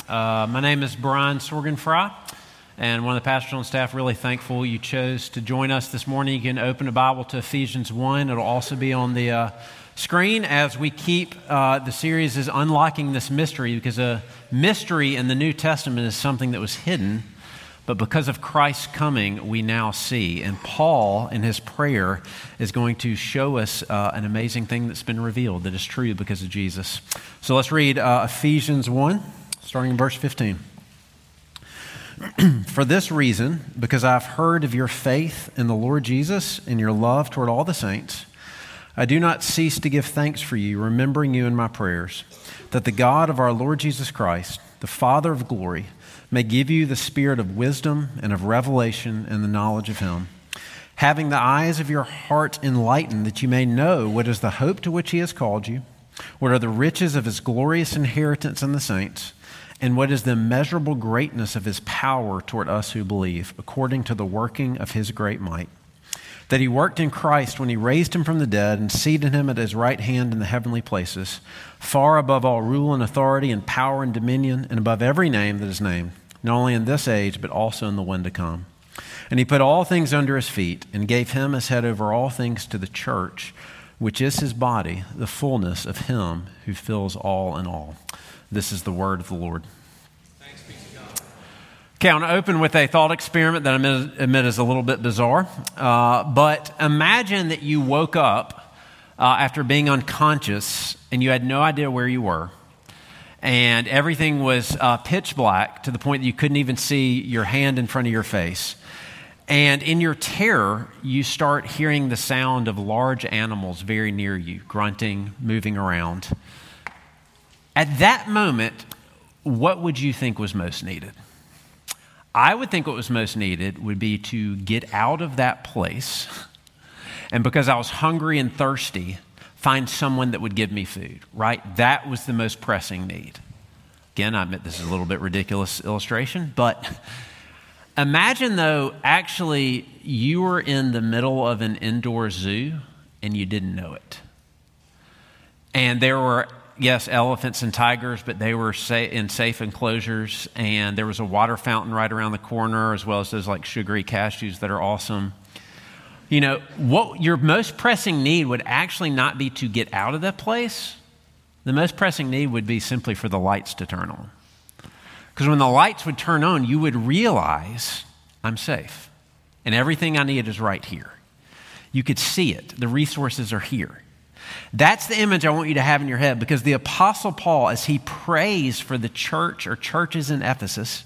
My name is Brian Sorgenfry, and one of the pastors on staff. Really thankful you chose to join us this morning. You can open a Bible to Ephesians 1. It'll also be on the screen as we keep the series is Unlocking This Mystery, because a mystery in the New Testament is something that was hidden, but because of Christ's coming, we now see. And Paul, in his prayer, is going to show us an amazing thing that's been revealed that is true because of Jesus. So let's read Ephesians 1, starting in verse 15. For this reason, because I've heard of your faith in the Lord Jesus and your love toward all the saints, I do not cease to give thanks for you, remembering you in my prayers, that the God of our Lord Jesus Christ, the Father of glory, may give you the spirit of wisdom and of revelation and the knowledge of him, having the eyes of your heart enlightened, that you may know what is the hope to which he has called you, what are the riches of his glorious inheritance in the saints, and what is the immeasurable greatness of his power toward us who believe, according to the working of his great might, that he worked in Christ when he raised him from the dead and seated him at his right hand in the heavenly places, far above all rule and authority and power and dominion, and above every name that is named, not only in this age, but also in the one to come. And he put all things under his feet and gave him as head over all things to the church, which is his body, the fullness of him who fills all in all. This is the word of the Lord. Thanks be to God. Okay, I want to open with a thought experiment that I admit is a little bit bizarre. But imagine that you woke up after being unconscious and you had no idea where you were. And everything was pitch black to the point that you couldn't even see your hand in front of your face. And in your terror, you start hearing the sound of large animals very near you, grunting, moving around. At that moment, what would you think was most needed? I would think what was most needed would be to get out of that place, and because I was hungry and thirsty, find someone that would give me food, right? That was the most pressing need. Again, I admit this is a little bit ridiculous illustration, but imagine though, actually, you were in the middle of an indoor zoo and you didn't know it. And there were, yes, elephants and tigers, but they were in safe enclosures, and there was a water fountain right around the corner, as well as those like sugary cashews that are awesome. You know, what your most pressing need would actually not be to get out of that place. The most pressing need would be simply for the lights to turn on. Because when the lights would turn on, you would realize I'm safe. And everything I need is right here. You could see it. The resources are here. That's the image I want you to have in your head, because the Apostle Paul, as he prays for the church or churches in Ephesus,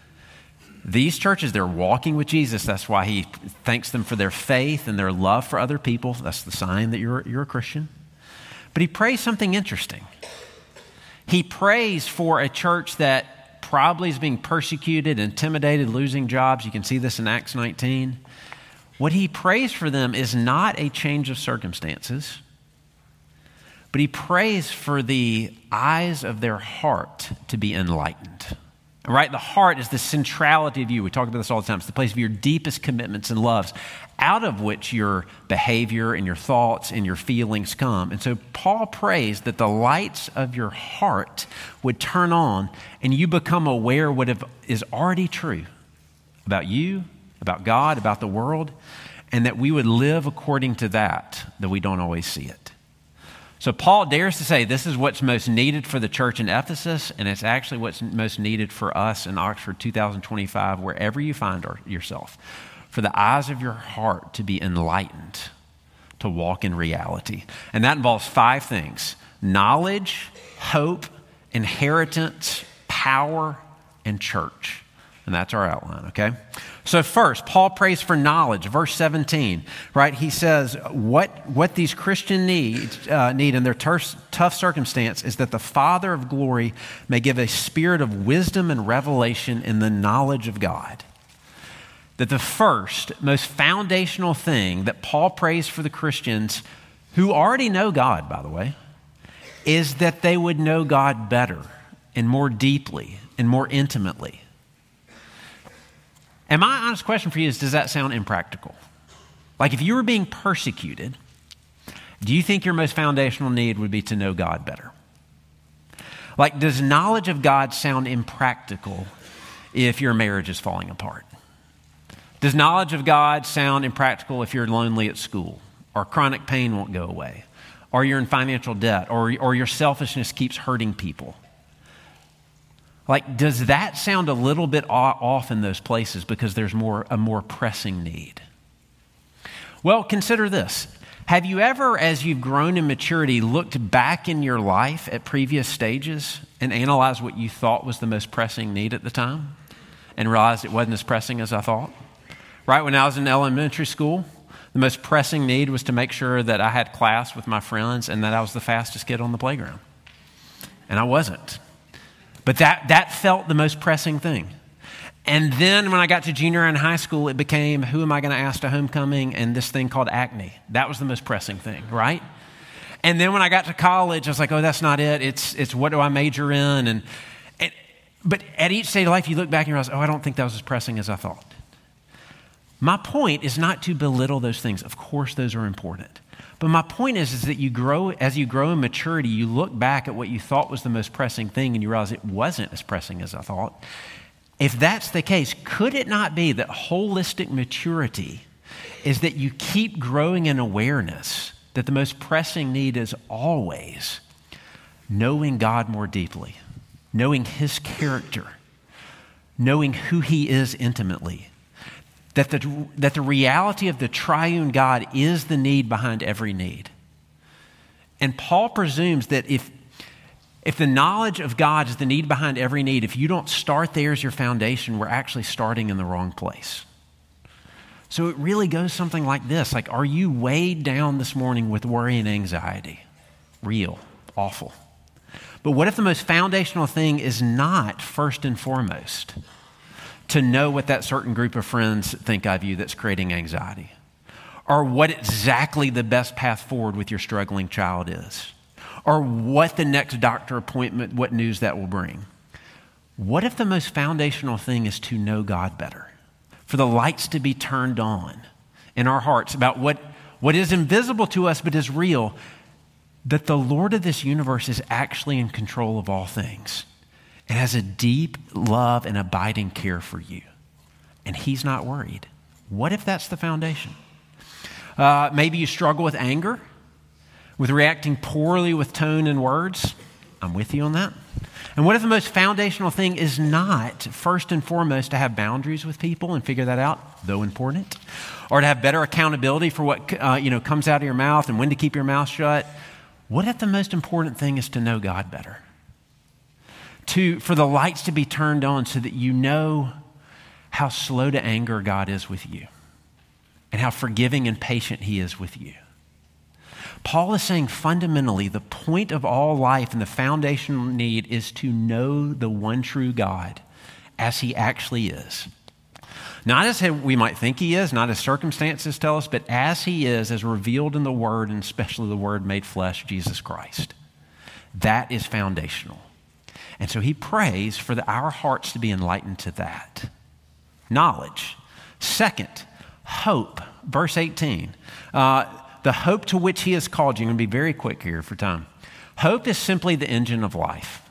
these churches, they're walking with Jesus. That's why he thanks them for their faith and their love for other people. That's the sign that you're a Christian. But he prays something interesting. He prays for a church that probably is being persecuted, intimidated, losing jobs. You can see this in Acts 19. What he prays for them is not a change of circumstances, but he prays for the eyes of their heart to be enlightened. Right? The heart is the centrality of you. We talk about this all the time. It's the place of your deepest commitments and loves, out of which your behavior and your thoughts and your feelings come. And so Paul prays that the lights of your heart would turn on and you become aware of what is already true about you, about God, about the world, and that we would live according to that, though we don't always see it. So Paul dares to say this is what's most needed for the church in Ephesus, and it's actually what's most needed for us in Oxford 2025, wherever you find yourself, for the eyes of your heart to be enlightened, to walk in reality. And that involves 5 things: knowledge, hope, inheritance, power, and church. And that's our outline, okay? So first, Paul prays for knowledge. Verse 17, right? He says what these Christians need in their tough circumstance is that the Father of glory may give a spirit of wisdom and revelation in the knowledge of God. That the first, most foundational thing that Paul prays for the Christians, who already know God, by the way, is that they would know God better and more deeply and more intimately. And my honest question for you is, does that sound impractical? Like if you were being persecuted, do you think your most foundational need would be to know God better? Like, does knowledge of God sound impractical if your marriage is falling apart? Does knowledge of God sound impractical if you're lonely at school, or chronic pain won't go away, or you're in financial debt, or your selfishness keeps hurting people? Like, does that sound a little bit off in those places because there's a more pressing need? Well, consider this. Have you ever, as you've grown in maturity, looked back in your life at previous stages and analyzed what you thought was the most pressing need at the time and realized it wasn't as pressing as I thought? Right when I was in elementary school, the most pressing need was to make sure that I had class with my friends and that I was the fastest kid on the playground. And I wasn't. But that felt the most pressing thing. And then when I got to junior and high school, it became, who am I going to ask to homecoming, and this thing called acne. That was the most pressing thing, right? And then when I got to college, I was like, oh, that's not it. It's what do I major in? But at each stage of life, you look back and you realize, oh, I don't think that was as pressing as I thought. My point is not to belittle those things. Of course, those are important. But my point is that as you grow in maturity, you look back at what you thought was the most pressing thing and you realize it wasn't as pressing as I thought. If that's the case, could it not be that holistic maturity is that you keep growing in awareness that the most pressing need is always knowing God more deeply, knowing His character, knowing who He is intimately? That the reality of the triune God is the need behind every need. And Paul presumes that if the knowledge of God is the need behind every need, if you don't start there as your foundation, we're actually starting in the wrong place. So it really goes something like this. Like, are you weighed down this morning with worry and anxiety? Real, awful. But what if the most foundational thing is not first and foremost to know what that certain group of friends think of you that's creating anxiety? Or what exactly the best path forward with your struggling child is? Or what the next doctor appointment, what news that will bring? What if the most foundational thing is to know God better? For the lights to be turned on in our hearts about what is invisible to us but is real, that the Lord of this universe is actually in control of all things and has a deep love and abiding care for you. And He's not worried. What if that's the foundation? Maybe you struggle with anger, with reacting poorly with tone and words. I'm with you on that. And what if the most foundational thing is not, first and foremost, to have boundaries with people and figure that out, though important, or to have better accountability for what comes out of your mouth and when to keep your mouth shut? What if the most important thing is to know God better? For the lights to be turned on so that you know how slow to anger God is with you and how forgiving and patient He is with you. Paul is saying fundamentally the point of all life and the foundational need is to know the one true God as He actually is. Not as we might think He is, not as circumstances tell us, but as He is, as revealed in the Word, and especially the Word made flesh, Jesus Christ. That is foundational. And so he prays for our hearts to be enlightened to that. Knowledge. Second, hope. Verse 18. The hope to which He has called you. I'm going to be very quick here for time. Hope is simply the engine of life.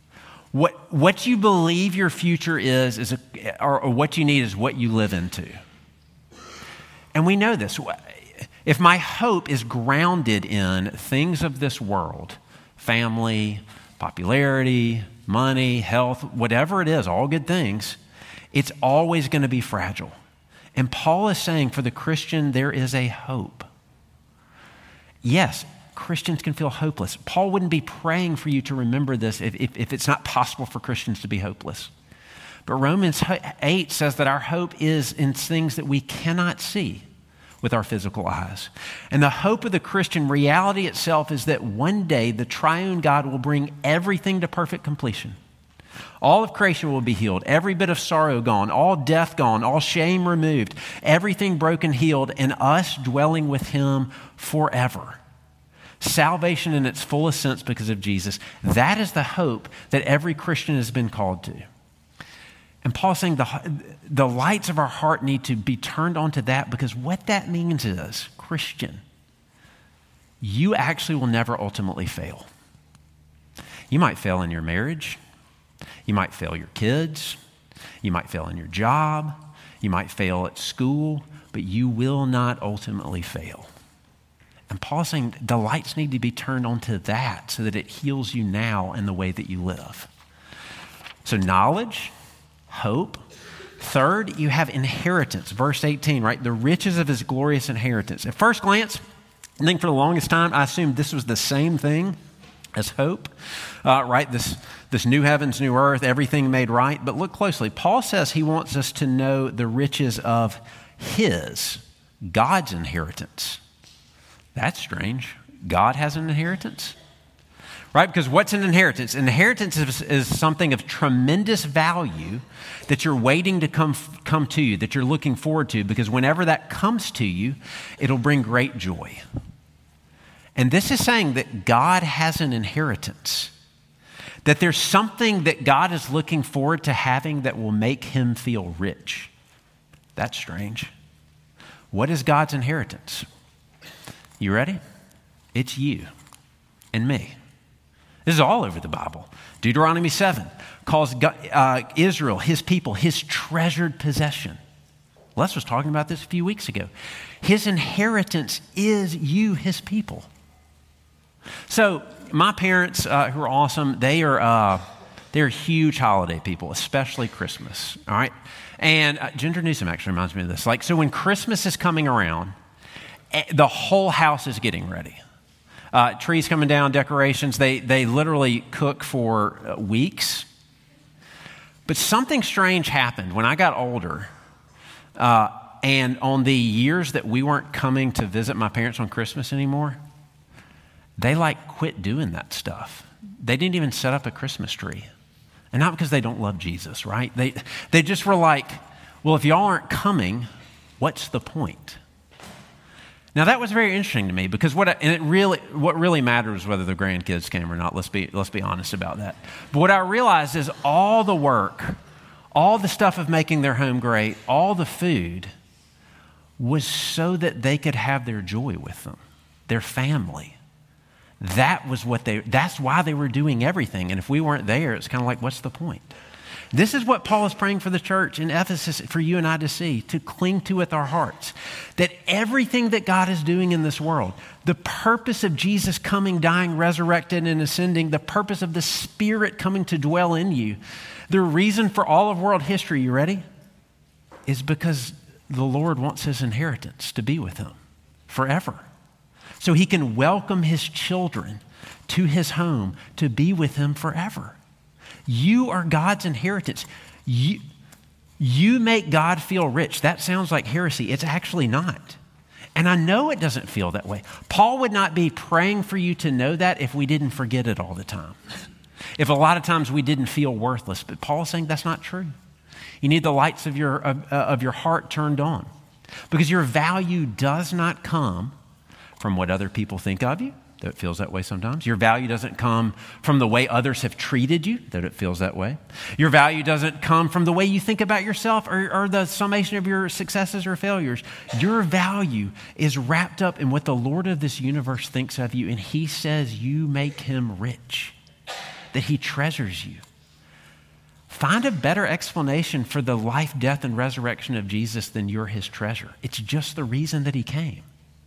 What you believe your future is or what you need is what you live into. And we know this. If my hope is grounded in things of this world, family, popularity, money, health, whatever it is, all good things, it's always going to be fragile. And Paul is saying for the Christian, there is a hope. Yes, Christians can feel hopeless. Paul wouldn't be praying for you to remember this if it's not possible for Christians to be hopeless. But Romans 8 says that our hope is in things that we cannot see with our physical eyes. And the hope of the Christian reality itself is that one day the triune God will bring everything to perfect completion. All of creation will be healed, every bit of sorrow gone, all death gone, all shame removed, everything broken, healed, and us dwelling with Him forever. Salvation in its fullest sense because of Jesus. That is the hope that every Christian has been called to. And Paul's saying the lights of our heart need to be turned on to that, because what that means is, Christian, you actually will never ultimately fail. You might fail in your marriage. You might fail your kids. You might fail in your job. You might fail at school, but you will not ultimately fail. And Paul's saying the lights need to be turned onto that so that it heals you now in the way that you live. So knowledge, hope. Third, you have inheritance. Verse 18, right? The riches of his glorious inheritance. At first glance, I think for the longest time, I assumed this was the same thing as hope, right? This new heavens, new earth, everything made right. But look closely. Paul says he wants us to know the riches of God's inheritance. That's strange. God has an inheritance, right? Because what's an inheritance? An inheritance is something of tremendous value that you're waiting to come to you, that you're looking forward to, because whenever that comes to you, it'll bring great joy. And this is saying that God has an inheritance, that there's something that God is looking forward to having that will make him feel rich. That's strange. What is God's inheritance? You ready? It's you and me. This is all over the Bible. Deuteronomy 7 calls Israel, his people, his treasured possession. Les was talking about this a few weeks ago. His inheritance is you, his people. So my parents, who are awesome, they're huge holiday people, especially Christmas, all right? And Ginger Newsom actually reminds me of this. So when Christmas is coming around, the whole house is getting ready. Trees coming down, decorations, they literally cook for weeks. But something strange happened when I got older, and on the years that we weren't coming to visit my parents on Christmas anymore, they quit doing that stuff. They didn't even set up a Christmas tree. And not because they don't love Jesus, right? They just were like, well, if y'all aren't coming, what's the point? Now that was very interesting to me because what really matters is whether the grandkids came or not. Let's be honest about that. But what I realized is all the work, all the stuff of making their home great, all the food was so that they could have their joy with them, their family. That's why they were doing everything. And if we weren't there, it's kind of like, what's the point? This is what Paul is praying for the church in Ephesus, for you and I to see, to cling to with our hearts. That everything that God is doing in this world, the purpose of Jesus coming, dying, resurrected, and ascending, the purpose of the Spirit coming to dwell in you, the reason for all of world history, you ready? Is because the Lord wants his inheritance to be with him forever. So he can welcome his children to his home to be with him forever. You are God's inheritance. You make God feel rich. That sounds like heresy. It's actually not. And I know it doesn't feel that way. Paul would not be praying for you to know that if we didn't forget it all the time. If a lot of times we didn't feel worthless. But Paul's saying that's not true. You need the lights of your heart turned on. Because your value does not come from what other people think of you, though it feels that way sometimes. Your value doesn't come from the way others have treated you, though it feels that way. Your value doesn't come from the way you think about yourself or the summation of your successes or failures. Your value is wrapped up in what the Lord of this universe thinks of you, and he says you make him rich, that he treasures you. Find a better explanation for the life, death, and resurrection of Jesus than you're his treasure. It's just the reason that he came.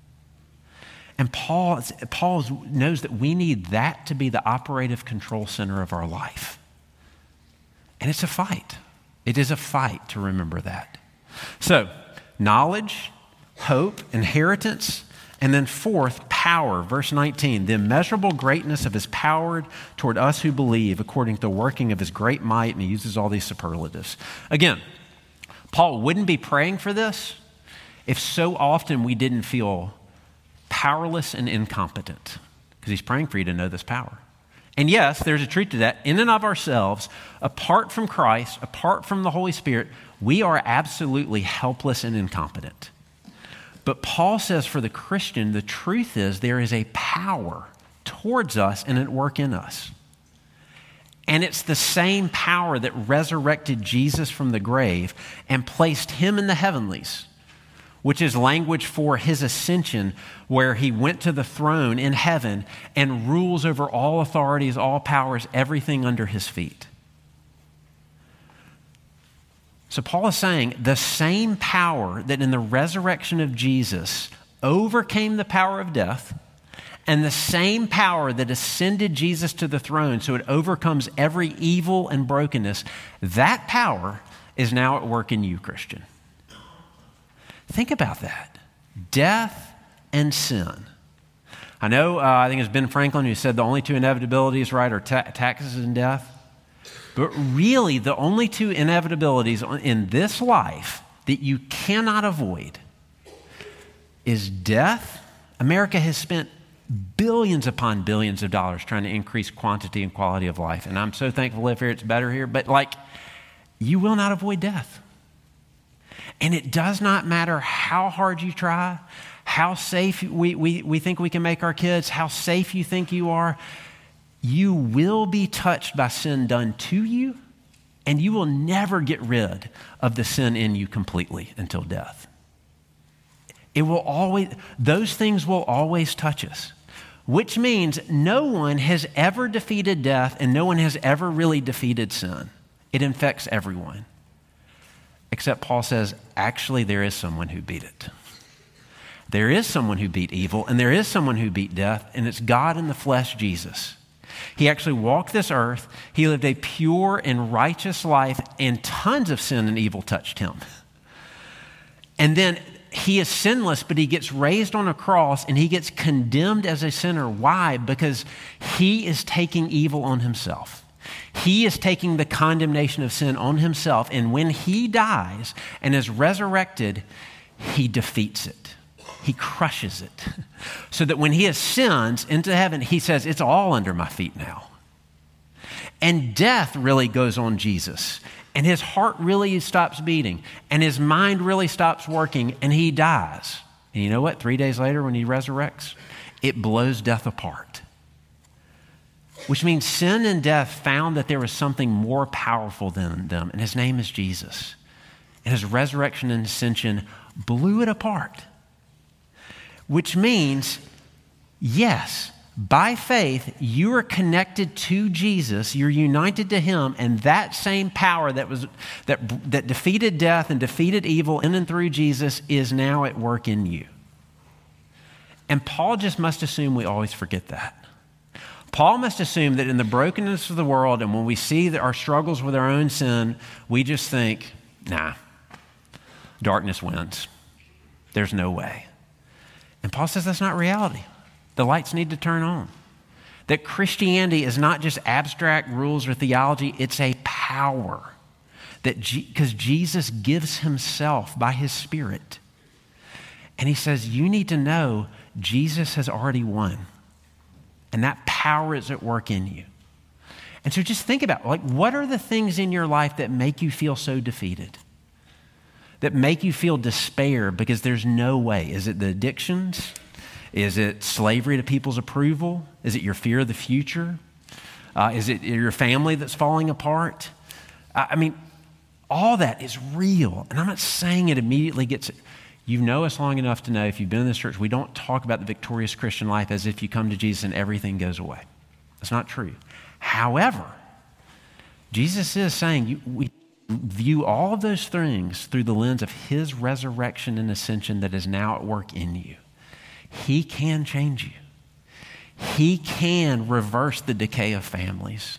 And Paul knows that we need that to be the operative control center of our life. And it's a fight. It is a fight to remember that. So, knowledge, hope, inheritance, and then fourth, power. Verse 19, the immeasurable greatness of his power toward us who believe according to the working of his great might, and he uses all these superlatives. Again, Paul wouldn't be praying for this if so often we didn't feel powerless and incompetent, because he's praying for you to know this power. And yes, there's a truth to that. In and of ourselves, apart from Christ, apart from the Holy Spirit, we are absolutely helpless and incompetent. But Paul says for the Christian, the truth is there is a power towards us and at work in us. And it's the same power that resurrected Jesus from the grave and placed him in the heavenlies, which is language for his ascension, where he went to the throne in heaven and rules over all authorities, all powers, everything under his feet. So Paul is saying the same power that in the resurrection of Jesus overcame the power of death, and the same power that ascended Jesus to the throne so it overcomes every evil and brokenness, that power is now at work in you, Christian. Think about that. Death and sin. I know, I think it's Ben Franklin who said the only two inevitabilities, right, are taxes and death. But really, the only two inevitabilities in this life that you cannot avoid is death. America has spent billions upon billions of dollars trying to increase quantity and quality of life. And I'm so thankful to live here. It's better here. But you will not avoid death. And it does not matter how hard you try, how safe we think we can make our kids, how safe you think you are. You will be touched by sin done to you, and you will never get rid of the sin in you completely until death. Those things will always touch us, which means no one has ever defeated death and no one has ever really defeated sin. It infects everyone. Except Paul says, actually, there is someone who beat it. There is someone who beat evil, and there is someone who beat death, and it's God in the flesh, Jesus. He actually walked this earth. He lived a pure and righteous life, and tons of sin and evil touched him. And then he is sinless, but he gets raised on a cross, and he gets condemned as a sinner. Why? Because he is taking evil on himself. He is taking the condemnation of sin on himself, and when he dies and is resurrected, he defeats it. He crushes it. So that when he ascends into heaven, he says, it's all under my feet now. And death really goes on Jesus. And his heart really stops beating. And his mind really stops working. And he dies. And you know what? 3 days later when he resurrects, it blows death apart. Which means sin and death found that there was something more powerful than them. And his name is Jesus. And his resurrection and ascension blew it apart. Which means, yes, by faith, you are connected to Jesus, you're united to him, and that same power that defeated death and defeated evil in and through Jesus is now at work in you. And Paul just must assume we always forget that. Paul must assume that in the brokenness of the world, and when we see that our struggles with our own sin, we just think, nah, darkness wins. There's no way. And Paul says that's not reality. The lights need to turn on. That Christianity is not just abstract rules or theology, it's a power. Because Jesus gives himself by his Spirit. And he says, you need to know Jesus has already won. And that power is at work in you. And so just think about, what are the things in your life that make you feel so defeated? That make you feel despair because there's no way? Is it the addictions? Is it slavery to people's approval? Is it your fear of the future? Is it your family that's falling apart? I mean, all that is real. And I'm not saying it immediately gets... You know us long enough to know, if you've been in this church, we don't talk about the victorious Christian life as if you come to Jesus and everything goes away. That's not true. However, Jesus is saying we view all of those things through the lens of his resurrection and ascension that is now at work in you. He can change you. He can reverse the decay of families.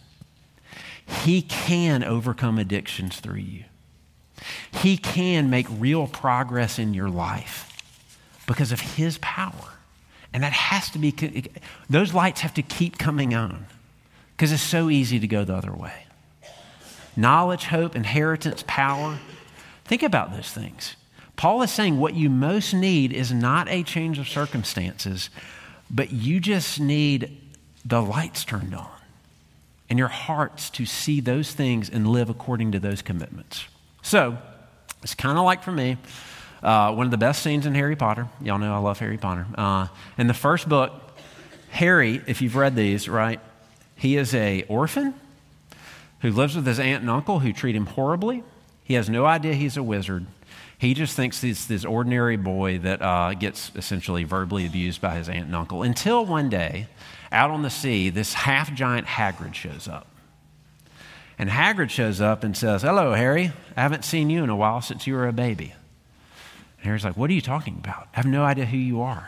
He can overcome addictions through you. He can make real progress in your life because of his power. And that has to be, those lights have to keep coming on because it's so easy to go the other way. Knowledge, hope, inheritance, power. Think about those things. Paul is saying what you most need is not a change of circumstances, but you just need the lights turned on and your hearts to see those things and live according to those commitments. So it's kind of like for me, one of the best scenes in Harry Potter. Y'all know I love Harry Potter. In the first book, Harry, if you've read these, right, he is an orphan who lives with his aunt and uncle who treat him horribly. He has no idea he's a wizard. He just thinks he's this ordinary boy that gets essentially verbally abused by his aunt and uncle. Until one day, out on the sea, this half-giant Hagrid shows up. And Hagrid shows up and says, "Hello, Harry. I haven't seen you in a while since you were a baby." And Harry's like, "What are you talking about? I have no idea who you are."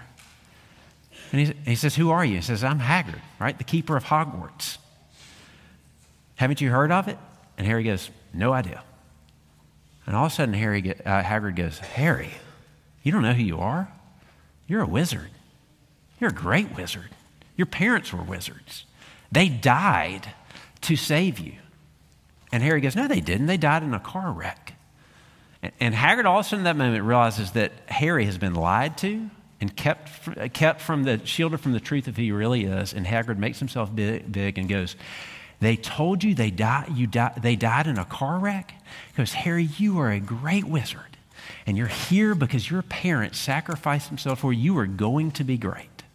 And he says, "Who are you?" He says, "I'm Hagrid, right? The keeper of Hogwarts. Haven't you heard of it?" And Harry goes, "No idea." And all of a sudden, Hagrid goes, "Harry, you don't know who you are? You're a wizard. You're a great wizard. Your parents were wizards. They died to save you." And Harry goes, "No, they didn't. They died in a car wreck." And Hagrid all of a sudden in that moment realizes that Harry has been lied to and shielded from the truth of who he really is. And Hagrid makes himself big and goes, "They told you they died in a car wreck?" He goes, "Harry, you are a great wizard, and you're here because your parents sacrificed themselves for you. You are going to be great."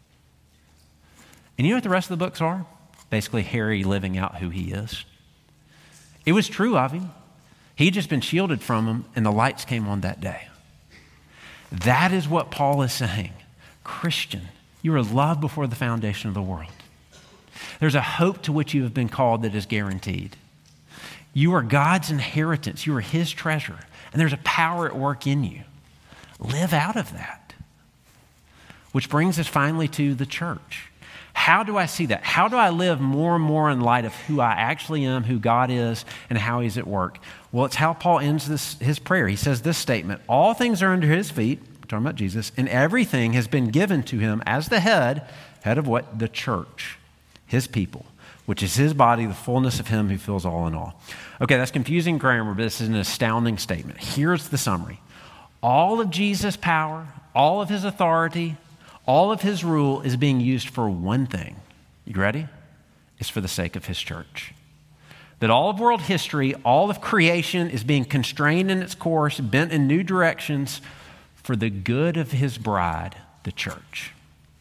And you know what the rest of the books are? Basically, Harry living out who he is. It was true of him. He'd just been shielded from them, and the lights came on that day. That is what Paul is saying. Christian, you are loved before the foundation of the world. There's a hope to which you have been called that is guaranteed. You are God's inheritance. You are his treasure. And there's a power at work in you. Live out of that. Which brings us finally to the church. How do I see that? How do I live more and more in light of who I actually am, who God is, and how he's at work? Well, it's how Paul ends his prayer. He says this statement: "All things are under his feet," talking about Jesus, "and everything has been given to him as the head of what? The church, his people, which is his body, the fullness of him who fills all in all." Okay, that's confusing grammar, but this is an astounding statement. Here's the summary. All of Jesus' power, all of his authority, all of his rule is being used for one thing. You ready? It's for the sake of his church. That all of world history, all of creation is being constrained in its course, bent in new directions for the good of his bride, the church.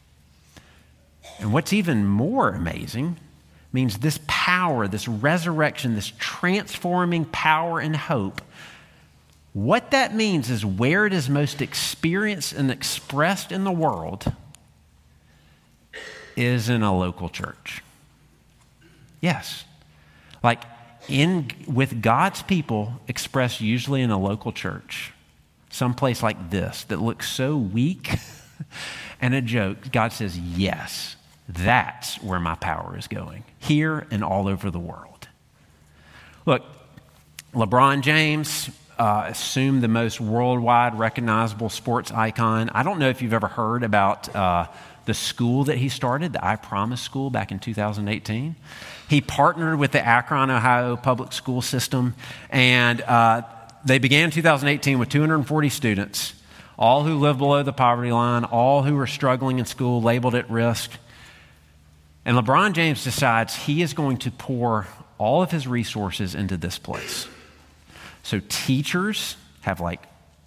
And what's even more amazing means this power, this resurrection, this transforming power and hope, what that means is where it is most experienced and expressed in the world is in a local church. Yes. Like with God's people expressed usually in a local church, someplace like this that looks so weak and a joke, God says, yes, that's where my power is going, here and all over the world. Look, LeBron James, assumed the most worldwide recognizable sports icon. I don't know if you've ever heard about the school that he started, the I Promise School, back in 2018. He partnered with the Akron, Ohio public school system, and they began in 2018 with 240 students, all who live below the poverty line, all who were struggling in school, labeled at risk. And LeBron James decides he is going to pour all of his resources into this place. So teachers have like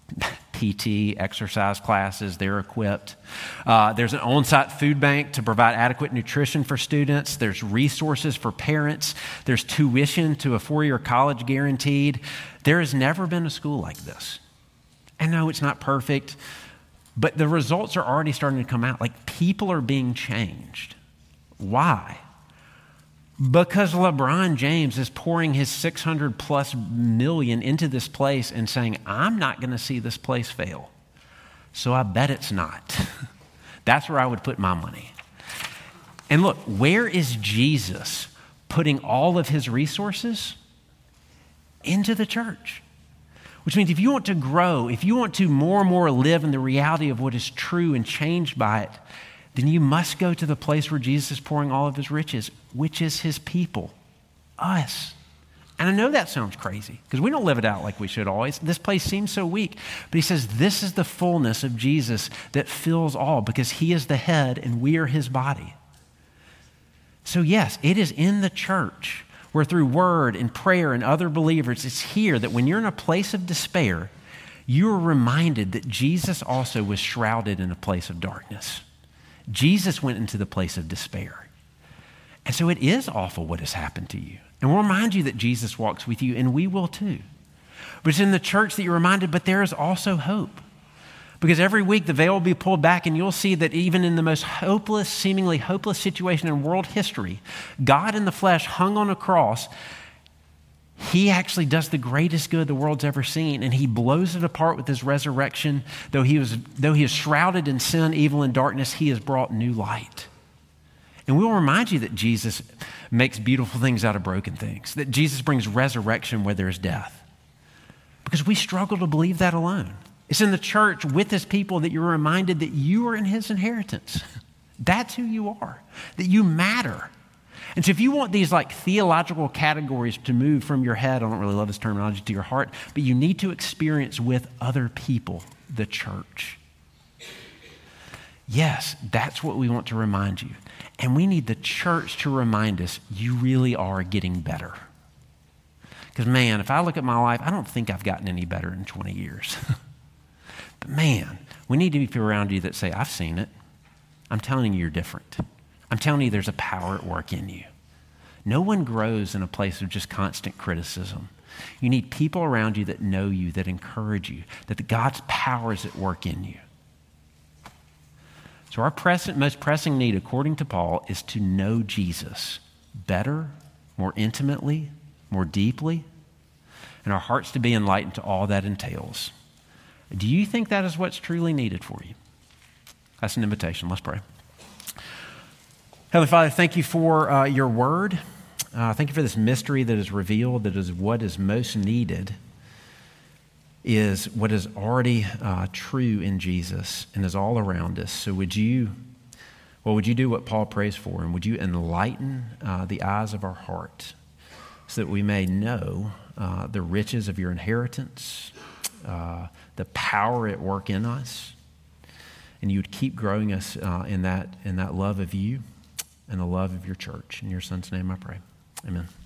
PT, exercise classes, they're equipped. There's an on-site food bank to provide adequate nutrition for students. There's resources for parents. There's tuition to a 4-year college guaranteed. There has never been a school like this. I know it's not perfect, but the results are already starting to come out. Like, people are being changed. Why? Because LeBron James is pouring his $600+ million into this place and saying, I'm not going to see this place fail. So I bet it's not. That's where I would put my money. And look, where is Jesus putting all of his resources? Into the church. Which means if you want to grow, if you want to more and more live in the reality of what is true and changed by it, then you must go to the place where Jesus is pouring all of his riches, which is his people, us. And I know that sounds crazy because we don't live it out like we should always. This place seems so weak. But he says this is the fullness of Jesus that fills all because he is the head and we are his body. So yes, it is in the church where through word and prayer and other believers, it's here that when you're in a place of despair, you are reminded that Jesus also was shrouded in a place of darkness. Jesus went into the place of despair. And so it is awful what has happened to you. And we'll remind you that Jesus walks with you, and we will too. But it's in the church that you're reminded, but there is also hope. Because every week the veil will be pulled back and you'll see that even in the most hopeless, seemingly hopeless situation in world history, God in the flesh hung on a cross. He actually does the greatest good the world's ever seen, and he blows it apart with his resurrection. Though he is shrouded in sin, evil, and darkness, he has brought new light. And we will remind you that Jesus makes beautiful things out of broken things, that Jesus brings resurrection where there's death. Because we struggle to believe that alone. It's in the church with his people that you're reminded that you are in his inheritance. That's who you are, that you matter. And so if you want these like theological categories to move from your head, I don't really love this terminology, to your heart, but you need to experience with other people, the church. Yes, that's what we want to remind you. And we need the church to remind us you really are getting better. Because man, if I look at my life, I don't think I've gotten any better in 20 years. But man, we need to be people around you that say, I've seen it. I'm telling you you're different. I'm telling you there's a power at work in you. No one grows in a place of just constant criticism. You need people around you that know you, that encourage you, that God's power is at work in you. So our most pressing need, according to Paul, is to know Jesus better, more intimately, more deeply, and our hearts to be enlightened to all that entails. Do you think that is what's truly needed for you? That's an invitation. Let's pray. Heavenly Father, thank you for your word. Thank you for this mystery that is revealed, that is what is most needed is what is already true in Jesus and is all around us. So would you do what Paul prays for, and would you enlighten the eyes of our heart so that we may know the riches of your inheritance, the power at work in us, and you would keep growing us in that love of you and the love of your church. In your Son's name I pray. Amen.